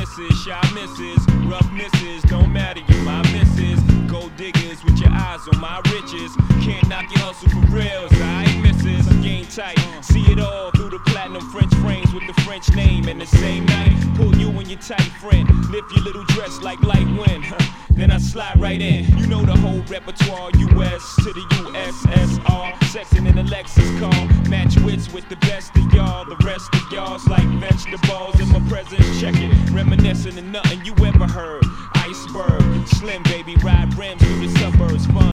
misses, shy misses, rough misses, don't matter, you my misses. Gold diggers with your eyes on my riches. Can't knock your hustle for reals, I ain't misses. I'm game tight, see it all through the platinum French frames with the French name. And the same night, pull you and your tight friend, lift your little dress like light wind. Then I slide right in, you know the whole repertoire. US to the USSR, sexing in a Lexus car. Match wits with the best of y'all, the rest of y'all's like vegetables. In my presence, check it, reminiscing of nothing you ever heard. Iceberg, slim baby, ride rims through the suburbs, fun.